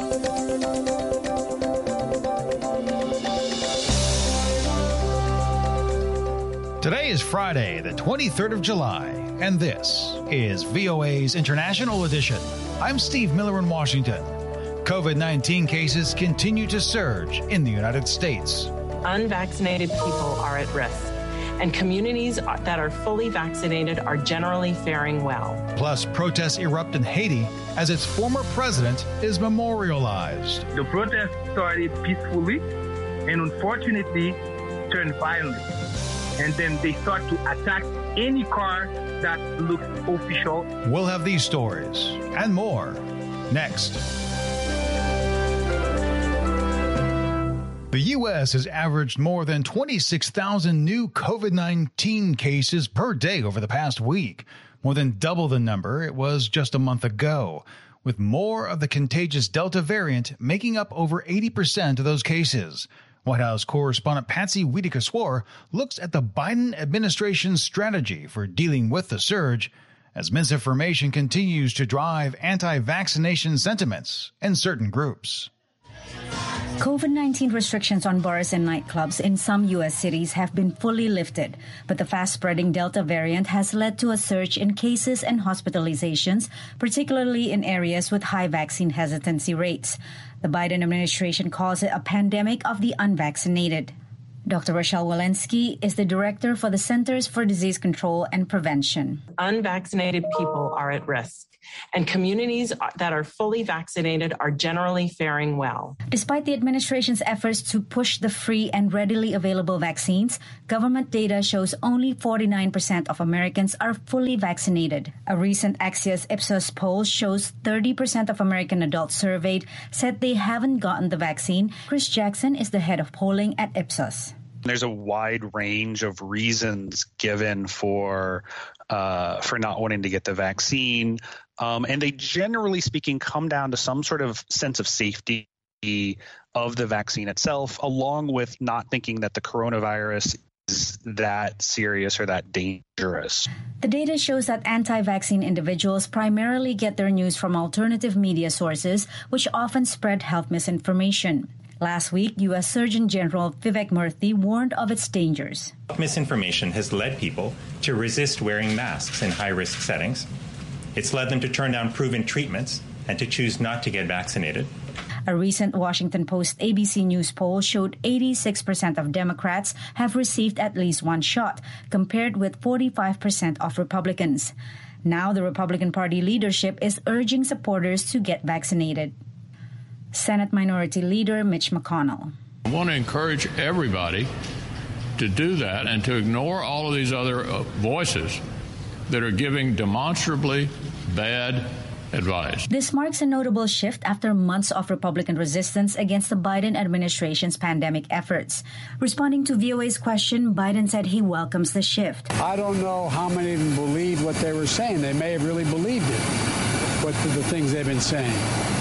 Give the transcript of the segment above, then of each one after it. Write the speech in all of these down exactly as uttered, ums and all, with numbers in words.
Today is Friday, the twenty-third of July, and this is V O A's International Edition. I'm Steve Miller in Washington. COVID nineteen cases continue to surge in the United States. Unvaccinated people are at risk, and communities that are fully vaccinated are generally faring well. Plus, protests erupt in Haiti as its former president is memorialized. The protest started peacefully and unfortunately turned violent. And then they start to attack any car that looks official. We'll have these stories and more next. The U S has averaged more than twenty-six thousand new COVID nineteen cases per day over the past week, more than double the number it was just a month ago, with more of the contagious Delta variant making up over eighty percent of those cases. White House correspondent Patsy Widakuswara looks at the Biden administration's strategy for dealing with the surge as misinformation continues to drive anti-vaccination sentiments in certain groups. COVID nineteen restrictions on bars and nightclubs in some U S cities have been fully lifted, but the fast-spreading Delta variant has led to a surge in cases and hospitalizations, particularly in areas with high vaccine hesitancy rates. The Biden administration calls it a pandemic of the unvaccinated. Doctor Rochelle Walensky is the director for the Centers for Disease Control and Prevention. Unvaccinated people are at risk, and communities that are fully vaccinated are generally faring well. Despite the administration's efforts to push the free and readily available vaccines, government data shows only forty-nine percent of Americans are fully vaccinated. A recent Axios Ipsos poll shows thirty percent of American adults surveyed said they haven't gotten the vaccine. Chris Jackson is the head of polling at Ipsos. There's a wide range of reasons given for uh, for not wanting to get the vaccine. Um, and they, generally speaking, come down to some sort of sense of safety of the vaccine itself, along with not thinking that the coronavirus is that serious or that dangerous. The data shows that anti-vaccine individuals primarily get their news from alternative media sources, which often spread health misinformation. Last week, U S Surgeon General Vivek Murthy warned of its dangers. Misinformation has led people to resist wearing masks in high-risk settings. It's led them to turn down proven treatments and to choose not to get vaccinated. A recent Washington Post A B C News poll showed eighty-six percent of Democrats have received at least one shot, compared with forty-five percent of Republicans. Now the Republican Party leadership is urging supporters to get vaccinated. Senate Minority Leader Mitch McConnell. I want to encourage everybody to do that and to ignore all of these other uh, voices that are giving demonstrably bad advice. This marks a notable shift after months of Republican resistance against the Biden administration's pandemic efforts. Responding to V O A's question, Biden said he welcomes the shift. I don't know how many of them believed what they were saying. They may have really believed it, what the, the things they've been saying.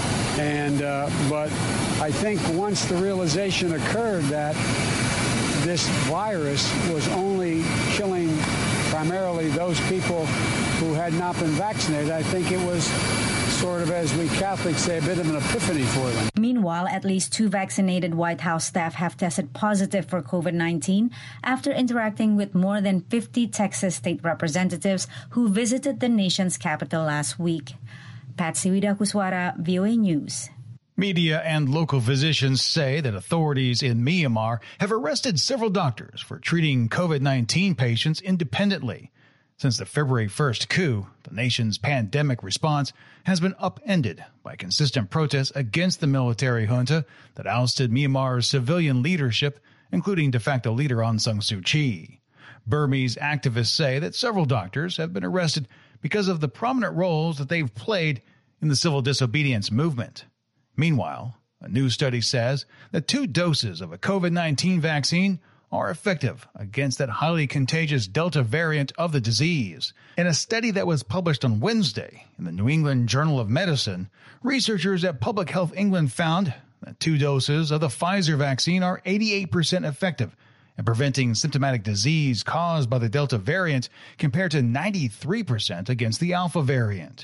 And uh, but I think once the realization occurred that this virus was only killing primarily those people who had not been vaccinated, I think it was sort of, as we Catholics say, a bit of an epiphany for them. Meanwhile, at least two vaccinated White House staff have tested positive for COVID nineteen after interacting with more than fifty Texas state representatives who visited the nation's capital last week. Patsy Widakuswara, V O A News. Media and local physicians say that authorities in Myanmar have arrested several doctors for treating COVID nineteen patients independently. Since the February first coup, the nation's pandemic response has been upended by consistent protests against the military junta that ousted Myanmar's civilian leadership, including de facto leader Aung San Suu Kyi. Burmese activists say that several doctors have been arrested because of the prominent roles that they've played in the civil disobedience movement. Meanwhile, a new study says that two doses of a COVID nineteen vaccine are effective against that highly contagious Delta variant of the disease. In a study that was published on Wednesday in the New England Journal of Medicine, researchers at Public Health England found that two doses of the Pfizer vaccine are eighty-eight percent effective in preventing symptomatic disease caused by the Delta variant compared to ninety-three percent against the Alpha variant.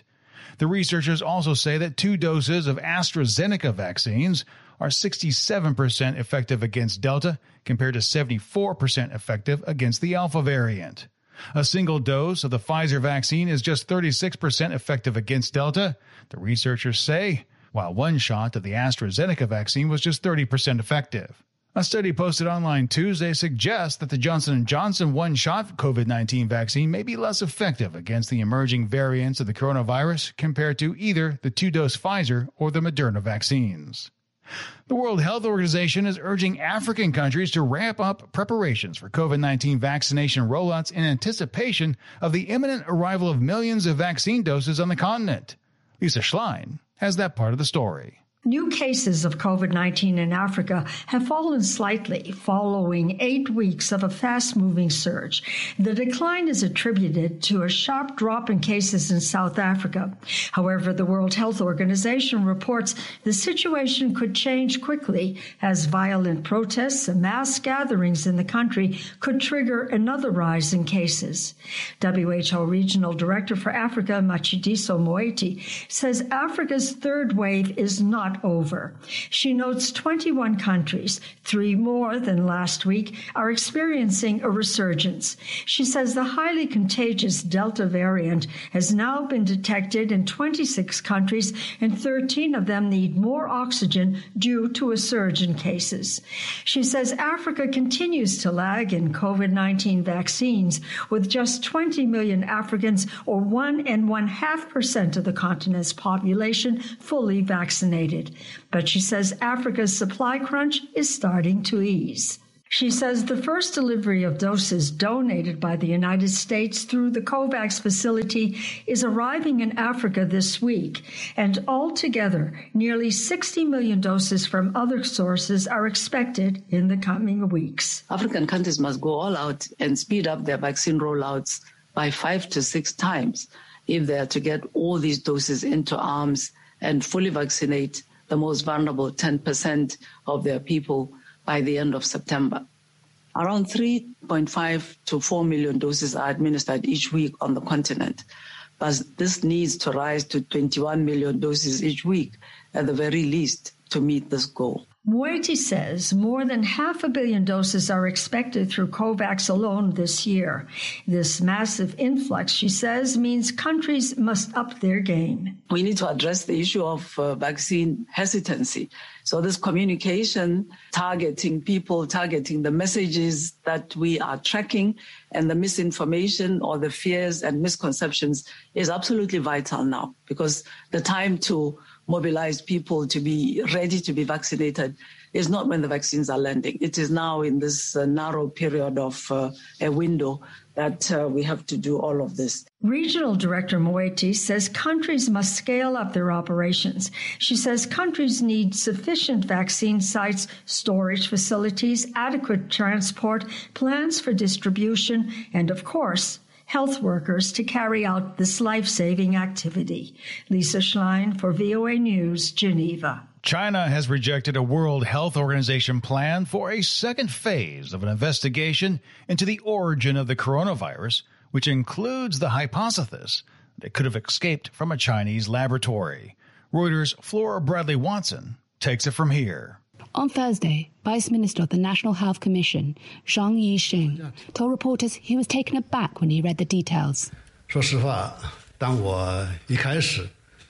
The researchers also say that two doses of AstraZeneca vaccines are sixty-seven percent effective against Delta compared to seventy-four percent effective against the Alpha variant. A single dose of the Pfizer vaccine is just thirty-six percent effective against Delta, the researchers say, while one shot of the AstraZeneca vaccine was just thirty percent effective. A study posted online Tuesday suggests that the Johnson and Johnson one-shot COVID nineteen vaccine may be less effective against the emerging variants of the coronavirus compared to either the two-dose Pfizer or the Moderna vaccines. The World Health Organization is urging African countries to ramp up preparations for COVID nineteen vaccination rollouts in anticipation of the imminent arrival of millions of vaccine doses on the continent. Lisa Schlein has that part of the story. New cases of COVID nineteen in Africa have fallen slightly following eight weeks of a fast-moving surge. The decline is attributed to a sharp drop in cases in South Africa. However, the World Health Organization reports the situation could change quickly as violent protests and mass gatherings in the country could trigger another rise in cases. W H O Regional Director for Africa, Matshidiso Moeti, says Africa's third wave is not over. She notes twenty-one countries, three more than last week, are experiencing a resurgence. She says the highly contagious Delta variant has now been detected in twenty-six countries, and thirteen of them need more oxygen due to a surge in cases. She says Africa continues to lag in COVID nineteen vaccines, with just twenty million Africans, or one and one half percent of the continent's population, fully vaccinated. But she says Africa's supply crunch is starting to ease. She says the first delivery of doses donated by the United States through the COVAX facility is arriving in Africa this week, and altogether, nearly sixty million doses from other sources are expected in the coming weeks. African countries must go all out and speed up their vaccine rollouts by five to six times if they are to get all these doses into arms and fully vaccinate the most vulnerable ten percent of their people by the end of September. Around three point five to four million doses are administered each week on the continent, but this needs to rise to twenty-one million doses each week at the very least to meet this goal. Moeti says more than half a billion doses are expected through COVAX alone this year. This massive influx, she says, means countries must up their game. We need to address the issue of uh, vaccine hesitancy. So this communication, targeting people, targeting the messages that we are tracking, and the misinformation or the fears and misconceptions is absolutely vital now, because the time to mobilize people to be ready to be vaccinated is not when the vaccines are landing. It is now in this uh, narrow period of uh, a window that uh, we have to do all of this. Regional Director Moeti says countries must scale up their operations. She says countries need sufficient vaccine sites, storage facilities, adequate transport, plans for distribution, and, of course, health workers to carry out this life-saving activity. Lisa Schlein for V O A News, Geneva. China has rejected a World Health Organization plan for a second phase of an investigation into the origin of the coronavirus, which includes the hypothesis that it could have escaped from a Chinese laboratory. Reuters' Flora Bradley Watson takes it from here. On Thursday, Vice Minister of the National Health Commission, Zhang Yixing, told reporters he was taken aback when he read the details. 说实话，当我一开始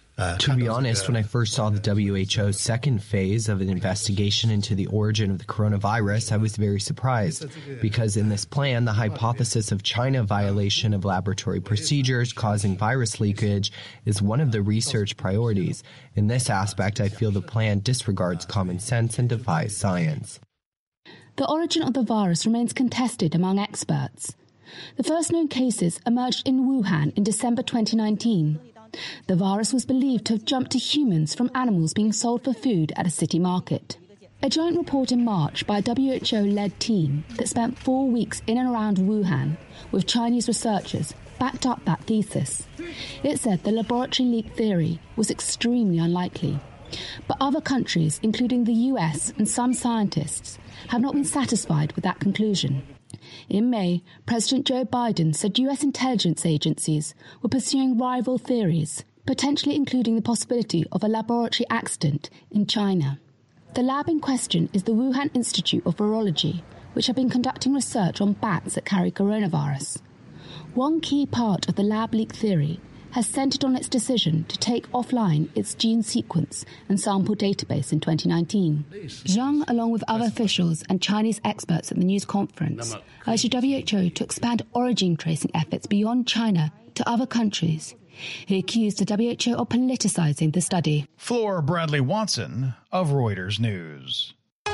To be honest, when I first saw the W H O's second phase of an investigation into the origin of the coronavirus, I was very surprised, because in this plan, the hypothesis of China violation of laboratory procedures causing virus leakage is one of the research priorities. In this aspect, I feel the plan disregards common sense and defies science. The origin of the virus remains contested among experts. The first known cases emerged in Wuhan in December twenty nineteen. The virus was believed to have jumped to humans from animals being sold for food at a city market. A joint report in March by a W H O-led team that spent four weeks in and around Wuhan with Chinese researchers backed up that thesis. It said the laboratory leak theory was extremely unlikely. But other countries, including the U S and some scientists, have not been satisfied with that conclusion. In May, President Joe Biden said U S intelligence agencies were pursuing rival theories potentially including the possibility of a laboratory accident in China. The lab in question is the Wuhan Institute of Virology, which have been conducting research on bats that carry coronavirus. One key part of the lab leak theory has centred on its decision to take offline its gene sequence and sample database in twenty nineteen. Zhang, along with other officials and Chinese experts at the news conference, urged the W H O to expand origin tracing efforts beyond China to other countries. He accused the W H O of politicising the study. Flora Bradley Watson of Reuters News.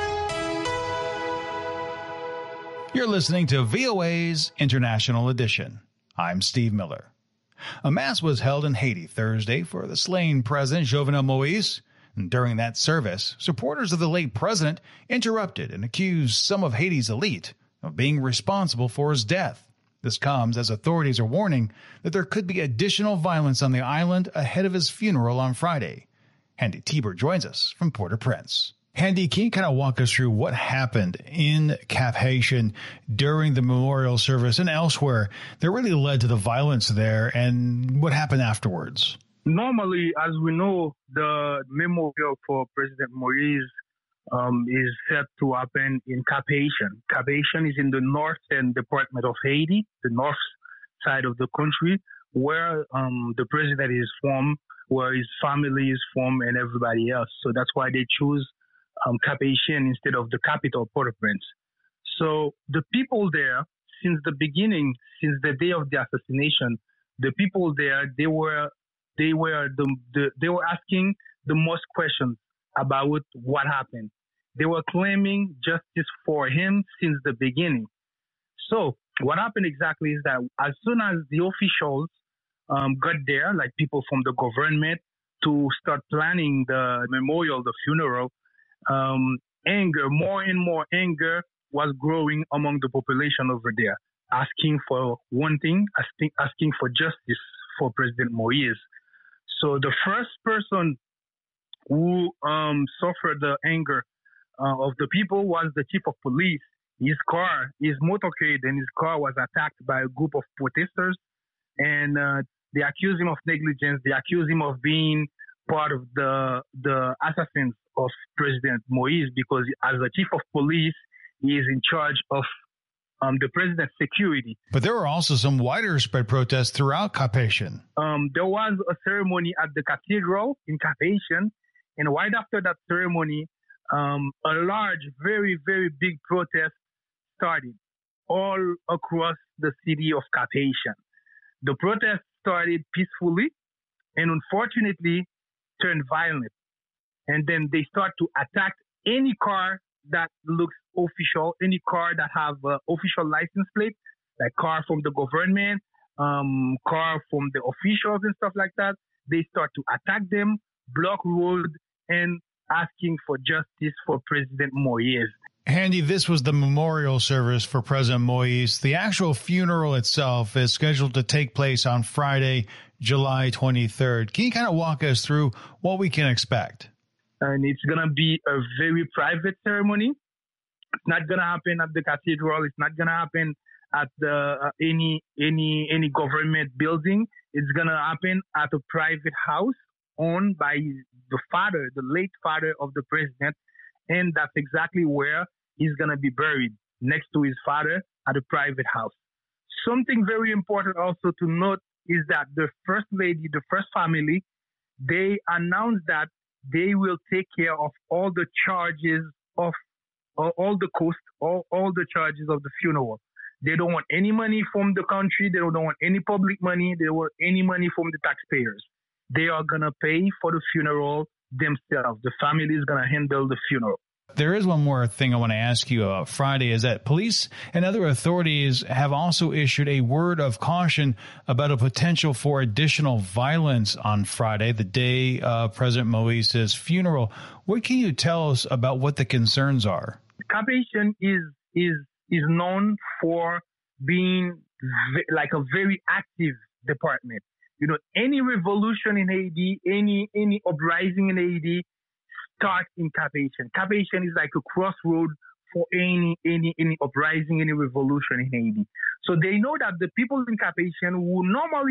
You're listening to V O A's International Edition. I'm Steve Miller. A mass was held in Haiti Thursday for the slain President Jovenel Moïse. And during that service, supporters of the late president interrupted and accused some of Haiti's elite of being responsible for his death. This comes as authorities are warning that there could be additional violence on the island ahead of his funeral on Friday. Handy Tiber joins us from Port-au-Prince. Handy, can you kind of walk us through what happened in Cap-Haïtien during the memorial service and elsewhere that really led to the violence there, and what happened afterwards? Normally, as we know, the memorial for President Moïse um, is set to happen in Cap-Haïtien. Cap-Haïtien is in the northern department of Haiti, the north side of the country, where um, the president is from, where his family is from, and everybody else. So that's why they choose Um, Cap-Haïtien instead of the capital, Port-au-Prince. So the people there, since the beginning, since the day of the assassination, the people there, they were, they were the, the they were asking the most questions about what happened. They were claiming justice for him since the beginning. So what happened exactly is that as soon as the officials um, got there, like people from the government, to start planning the memorial, the funeral, Um, anger, more and more anger was growing among the population over there, asking for one thing, asking, asking for justice for President Moïse. So the first person who um, suffered the anger uh, of the people was the chief of police. His car, his motorcade and his car was attacked by a group of protesters, and uh, they accused him of negligence. They accused him of being part of the the assassins of President Moïse, because as a chief of police, he is in charge of um, the president's security. But there were also some wider spread protests throughout Cap-Haïtien. Um, there was a ceremony at the cathedral in Cap-Haïtien, and right after that ceremony, um, a large, very, very big protest started all across the city of Cap-Haïtien. The protest started peacefully, and unfortunately turned violent. And then they start to attack any car that looks official, any car that have uh, official license plate, like car from the government, um, car from the officials and stuff like that. They start to attack them, block road, and asking for justice for President Moïse. Handy, this was the memorial service for President Moïse. The actual funeral itself is scheduled to take place on Friday, July twenty-third. Can you kind of walk us through what we can expect? And it's going to be a very private ceremony. It's not going to happen at the cathedral. It's not going to happen at the, uh, any any any government building. It's going to happen at a private house owned by the father, the late father of the president. And that's exactly where he's going to be buried, next to his father at a private house. Something very important also to note is that the first lady, the first family, they announced that they will take care of all the charges of uh, all the cost, all, all the charges of the funeral. They don't want any money from the country. They don't want any public money. They don't want any money from the taxpayers. They are going to pay for the funeral themselves. The family is going to handle the funeral. There is one more thing I want to ask you about Friday, is that police and other authorities have also issued a word of caution about a potential for additional violence on Friday, the day of President Moïse's funeral. What can you tell us about what the concerns are? Cap-Haïtien is is is known for being v- like a very active department. You know, any revolution in Haiti, any any uprising in Haiti start in Cap-Haïtien. Cap-Haïtien is like a crossroad for any any any uprising, any revolution in Haiti. So they know that the people in Cap-Haïtien who normally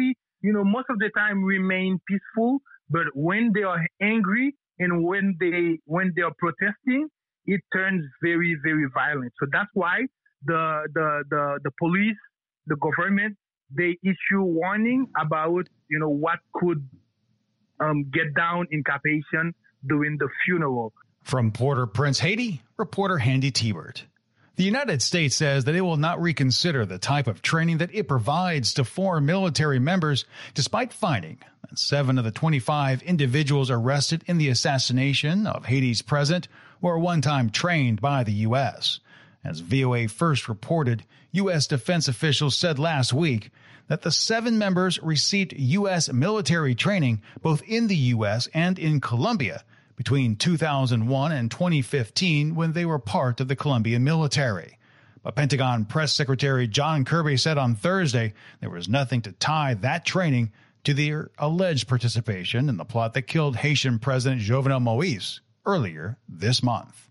you know, most of the time remain peaceful, but when they are angry and when they when they are protesting, it turns very, very violent. So that's why the the the, the police, the government, they issue warning about, you know, what could um, get down in Cap-Haïtien during the funeral. From Port-au-Prince, Haiti, reporter Handy Tebert. The United States says that it will not reconsider the type of training that it provides to foreign military members, despite finding that seven of the twenty-five individuals arrested in the assassination of Haiti's president were one time trained by the U S. As V O A first reported, U S defense officials said last week that the seven members received U S military training both in the U S and in Colombia between two thousand one and twenty fifteen, when they were part of the Colombian military. But Pentagon Press Secretary John Kirby said on Thursday there was nothing to tie that training to their alleged participation in the plot that killed Haitian President Jovenel Moïse earlier this month.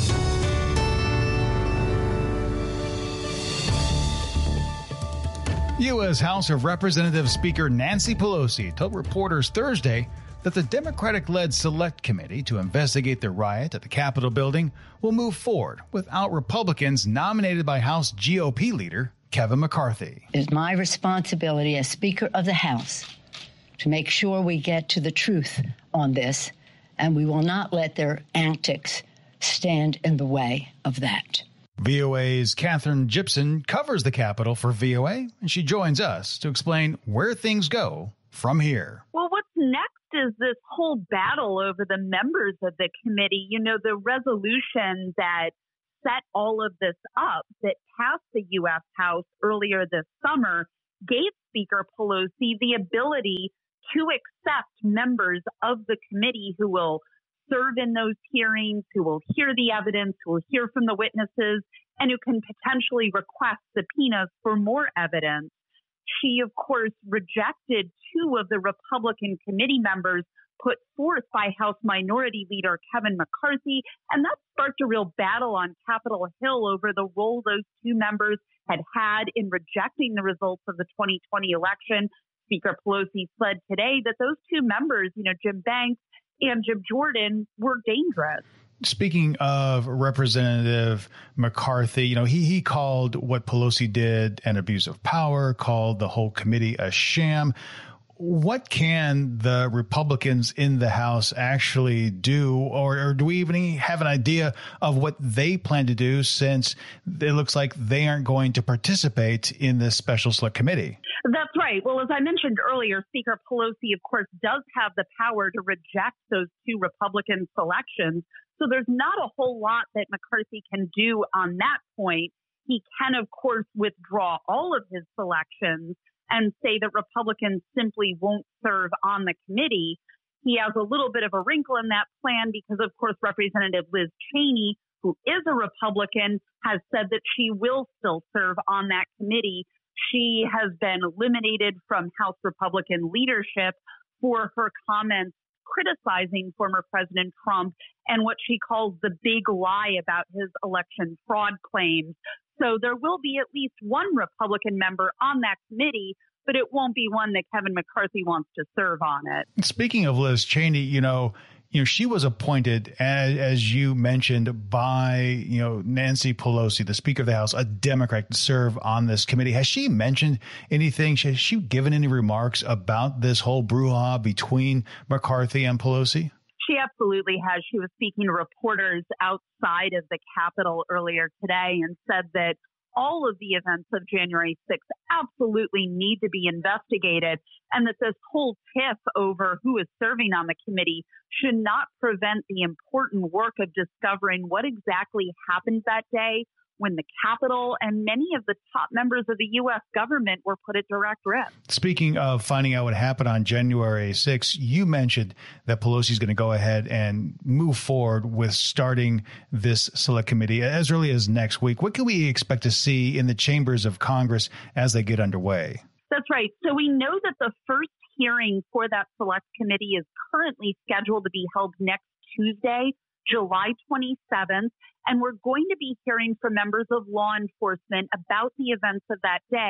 U S. House of Representatives Speaker Nancy Pelosi told reporters Thursday that the Democratic-led Select Committee to investigate the riot at the Capitol building will move forward without Republicans nominated by House G O P leader Kevin McCarthy. It is my responsibility as Speaker of the House to make sure we get to the truth on this, and we will not let their antics stand in the way of that. V O A's Catherine Gibson covers the Capitol for V O A, and she joins us to explain where things go from here. Well, what's next is this whole battle over the members of the committee. You know, the resolution that set all of this up, that passed the U S. House earlier this summer, gave Speaker Pelosi the ability to accept members of the committee who will serve in those hearings, who will hear the evidence, who will hear from the witnesses, and who can potentially request subpoenas for more evidence. She, of course, rejected two of the Republican committee members put forth by House Minority Leader Kevin McCarthy, and that sparked a real battle on Capitol Hill over the role those two members had had in rejecting the results of the twenty twenty election. Speaker Pelosi said today that those two members, you know, Jim Banks and Jim Jordan, were dangerous. Speaking of Representative McCarthy, you know, he, he called what Pelosi did an abuse of power, called the whole committee a sham. What can the Republicans in the House actually do, or, or do we even have an idea of what they plan to do, since it looks like they aren't going to participate in this special select committee? That's right. Well, as I mentioned earlier, Speaker Pelosi, of course, does have the power to reject those two Republican selections. So there's not a whole lot that McCarthy can do on that point. He can, of course, withdraw all of his selections and say that Republicans simply won't serve on the committee. He has a little bit of a wrinkle in that plan because, of course, Representative Liz Cheney, who is a Republican, has said that she will still serve on that committee. She has been eliminated from House Republican leadership for her comments criticizing former President Trump and what she calls the big lie about his election fraud claims. So there will be at least one Republican member on that committee, but it won't be one that Kevin McCarthy wants to serve on it. Speaking of Liz Cheney, you know, you know, she was appointed, as, as you mentioned, by, you know, Nancy Pelosi, the Speaker of the House, a Democrat, to serve on this committee. Has she mentioned anything? Has she given any remarks about this whole brouhaha between McCarthy and Pelosi? She absolutely has. She was speaking to reporters outside of the Capitol earlier today and said that all of the events of January sixth absolutely need to be investigated, and that this whole tiff over who is serving on the committee should not prevent the important work of discovering what exactly happened that day when the Capitol and many of the top members of the U S government were put at direct risk. Speaking of finding out what happened on January sixth, you mentioned that Pelosi is going to go ahead and move forward with starting this select committee as early as next week. What can we expect to see in the chambers of Congress as they get underway? That's right. So we know that the first hearing for that select committee is currently scheduled to be held next Tuesday, July twenty-seventh, and we're going to be hearing from members of law enforcement about the events of that day.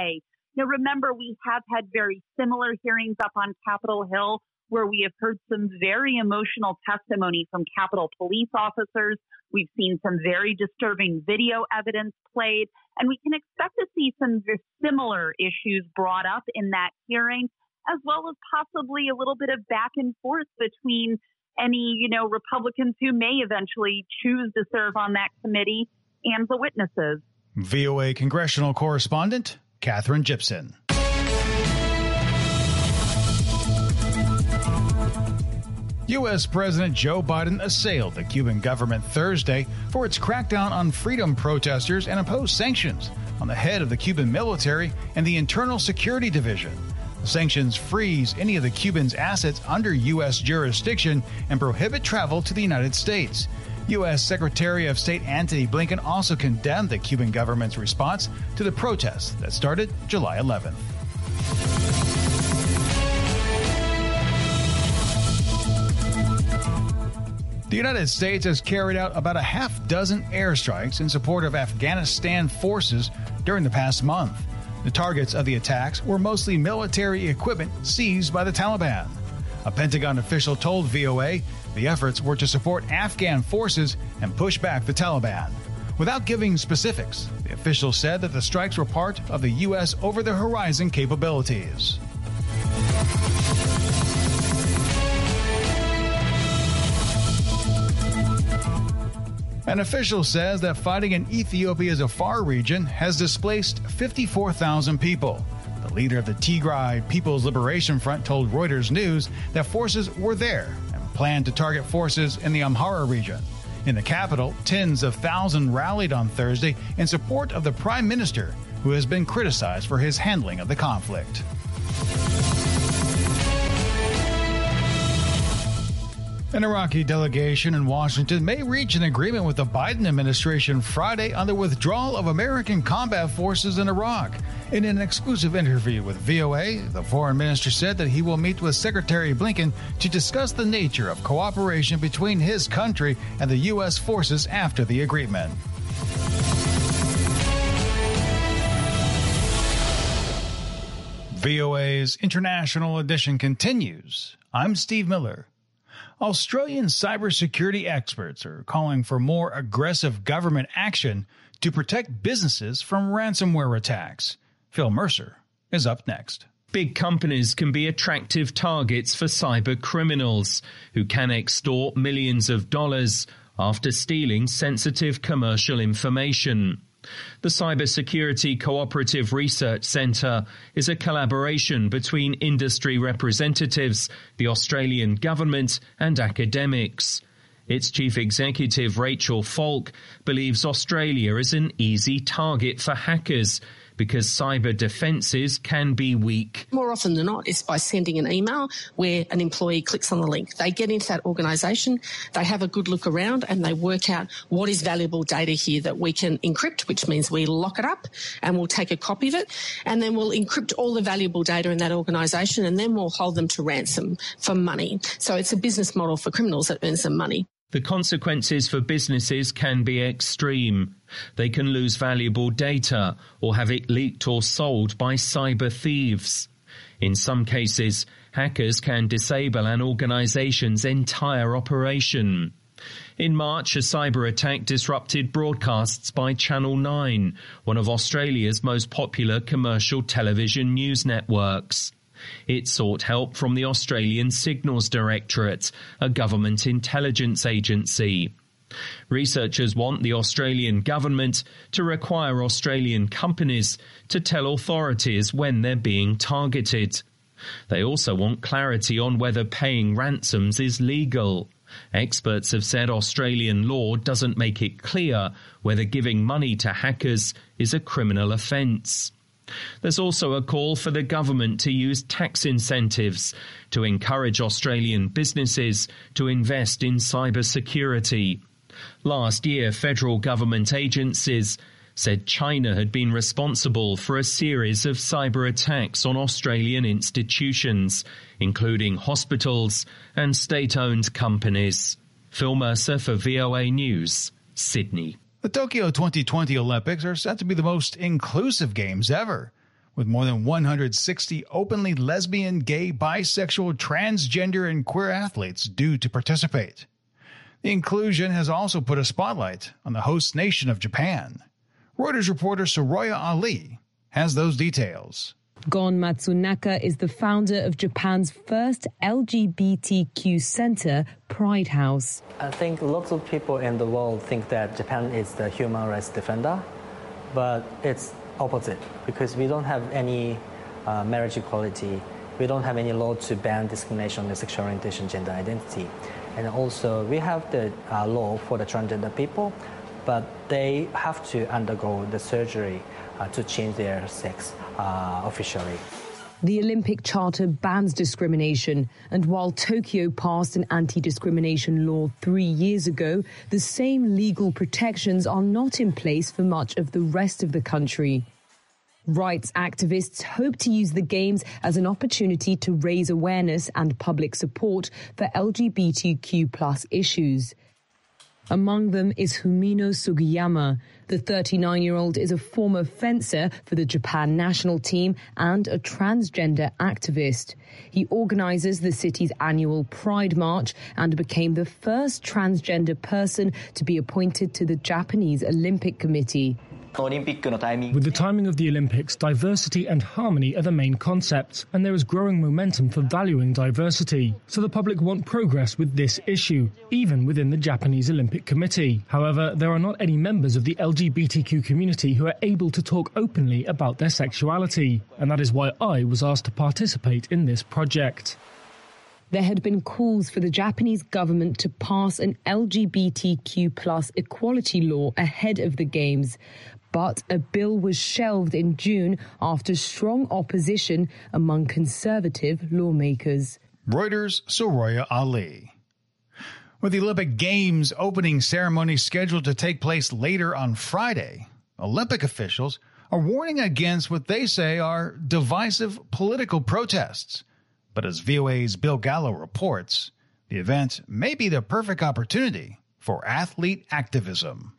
Now, remember, we have had very similar hearings up on Capitol Hill where we have heard some very emotional testimony from Capitol police officers. We've seen some very disturbing video evidence played, and we can expect to see some similar issues brought up in that hearing, as well as possibly a little bit of back and forth between any, you know, Republicans who may eventually choose to serve on that committee and the witnesses. V O A congressional correspondent Catherine Gibson. U S. President Joe Biden assailed the Cuban government Thursday for its crackdown on freedom protesters and imposed sanctions on the head of the Cuban military and the Internal Security Division. The sanctions freeze any of the Cubans' assets under U S jurisdiction and prohibit travel to the United States. U S. Secretary of State Antony Blinken also condemned the Cuban government's response to the protests that started July eleventh. The United States has carried out about a half dozen airstrikes in support of Afghanistan forces during the past month. The targets of the attacks were mostly military equipment seized by the Taliban. A Pentagon official told V O A the efforts were to support Afghan forces and push back the Taliban. Without giving specifics, the official said that the strikes were part of the U S over-the-horizon capabilities. An official says that fighting in Ethiopia's Afar region has displaced fifty-four thousand people. The leader of the Tigray People's Liberation Front told Reuters News that forces were there and planned to target forces in the Amhara region. In the capital, tens of thousands rallied on Thursday in support of the prime minister, who has been criticized for his handling of the conflict. An Iraqi delegation in Washington may reach an agreement with the Biden administration Friday on the withdrawal of American combat forces in Iraq. In an exclusive interview with V O A, the foreign minister said that he will meet with Secretary Blinken to discuss the nature of cooperation between his country and the U S forces after the agreement. V O A's International Edition continues. I'm Steve Miller. Australian cybersecurity experts are calling for more aggressive government action to protect businesses from ransomware attacks. Phil Mercer is up next. Big companies can be attractive targets for cyber criminals who can extort millions of dollars after stealing sensitive commercial information. The Cybersecurity Cooperative Research Centre is a collaboration between industry representatives, the Australian government and academics. Its chief executive, Rachel Falk, believes Australia is an easy target for hackers because cyber defences can be weak. More often than not, it's by sending an email where an employee clicks on the link. They get into that organisation, they have a good look around and they work out what is valuable data here that we can encrypt, which means we lock it up and we'll take a copy of it and then we'll encrypt all the valuable data in that organisation and then we'll hold them to ransom for money. So it's a business model for criminals that earns them money. The consequences for businesses can be extreme. They can lose valuable data or have it leaked or sold by cyber thieves. In some cases, hackers can disable an organization's entire operation. In March, a cyber attack disrupted broadcasts by Channel nine, one of Australia's most popular commercial television news networks. It sought help from the Australian Signals Directorate, a government intelligence agency. Researchers want the Australian government to require Australian companies to tell authorities when they're being targeted. They also want clarity on whether paying ransoms is legal. Experts have said Australian law doesn't make it clear whether giving money to hackers is a criminal offence. There's also a call for the government to use tax incentives to encourage Australian businesses to invest in cybersecurity. Last year, federal government agencies said China had been responsible for a series of cyber attacks on Australian institutions, including hospitals and state-owned companies. Phil Mercer for V O A News, Sydney. The Tokyo twenty twenty Olympics are set to be the most inclusive games ever, with more than one hundred sixty openly lesbian, gay, bisexual, transgender, and queer athletes due to participate. The inclusion has also put a spotlight on the host nation of Japan. Reuters reporter Soraya Ali has those details. Gon Matsunaka is the founder of Japan's first L G B T Q center, Pride House. I think lots of people in the world think that Japan is the human rights defender, but it's opposite because we don't have any uh, marriage equality. We don't have any law to ban discrimination on sexual orientation, gender identity. And also we have the uh, law for the transgender people, but they have to undergo the surgery uh, to change their sex uh, officially. The Olympic Charter bans discrimination, and while Tokyo passed an anti-discrimination law three years ago, the same legal protections are not in place for much of the rest of the country. Rights activists hope to use the Games as an opportunity to raise awareness and public support for L G B T Q plus issues. Among them is Fumino Sugiyama. The thirty-nine-year-old is a former fencer for the Japan national team and a transgender activist. He organizes the city's annual Pride March and became the first transgender person to be appointed to the Japanese Olympic Committee. With the timing of the Olympics, diversity and harmony are the main concepts, and there is growing momentum for valuing diversity. So the public want progress with this issue, even within the Japanese Olympic Committee. However, there are not any members of the L G B T Q community who are able to talk openly about their sexuality, and that is why I was asked to participate in this project. There had been calls for the Japanese government to pass an L G B T Q plus equality law ahead of the Games. But a bill was shelved in June after strong opposition among conservative lawmakers. Reuters' Soraya Ali. With the Olympic Games opening ceremony scheduled to take place later on Friday, Olympic officials are warning against what they say are divisive political protests. But as V O A's Bill Gallo reports, the event may be the perfect opportunity for athlete activism.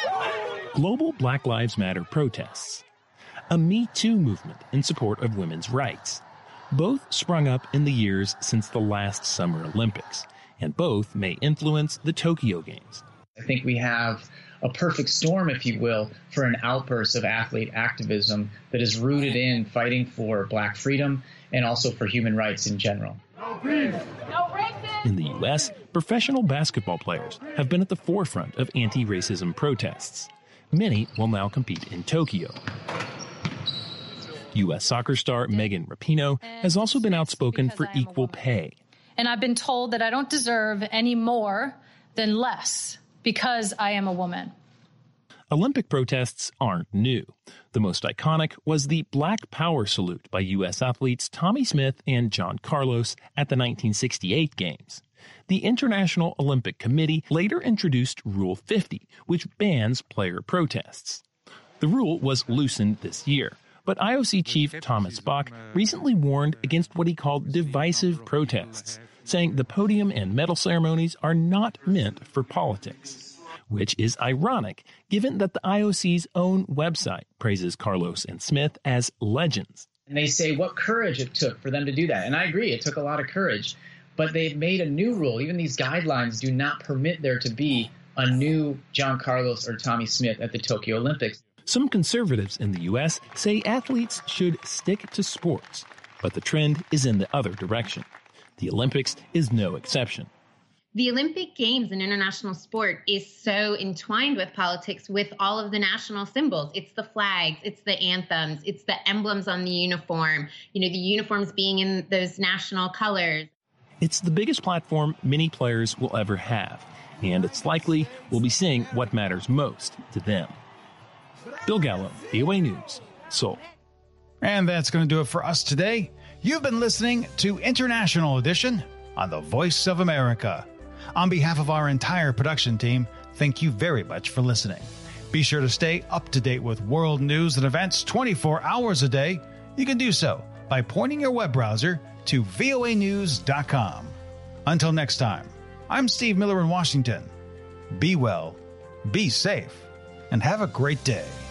Global Black Lives Matter protests. A Me Too movement in support of women's rights. Both sprung up in the years since the last Summer Olympics, and both may influence the Tokyo Games. I think we have a perfect storm, if you will, for an outburst of athlete activism that is rooted in fighting for Black freedom and also for human rights in general. In the U S, professional basketball players have been at the forefront of anti-racism protests. Many will now compete in Tokyo. U S soccer star Megan Rapinoe has also been outspoken for equal pay. And I've been told that I don't deserve any more than less because I am a woman. Olympic protests aren't new. The most iconic was the Black Power salute by U S athletes Tommie Smith and John Carlos at the nineteen sixty-eight Games. The International Olympic Committee later introduced Rule fifty, which bans player protests. The rule was loosened this year, but I O C chief Thomas Bach recently warned against what he called divisive protests, saying the podium and medal ceremonies are not meant for politics. Which is ironic, given that the I O C's own website praises Carlos and Smith as legends. And they say what courage it took for them to do that. And I agree, it took a lot of courage. But they've made a new rule. Even these guidelines do not permit there to be a new John Carlos or Tommie Smith at the Tokyo Olympics. Some conservatives in the U S say athletes should stick to sports, but the trend is in the other direction. The Olympics is no exception. The Olympic Games in international sport is so entwined with politics, with all of the national symbols. It's the flags, it's the anthems, it's the emblems on the uniform, you know, the uniforms being in those national colors. It's the biggest platform many players will ever have, and it's likely we'll be seeing what matters most to them. Bill Gallo, V O A News, Seoul. And that's going to do it for us today. You've been listening to International Edition on the Voice of America. On behalf of our entire production team, thank you very much for listening. Be sure to stay up to date with world news and events twenty-four hours a day. You can do so by pointing your web browser to V O A news dot com. Until next time, I'm Steve Miller in Washington. Be well, be safe, and have a great day.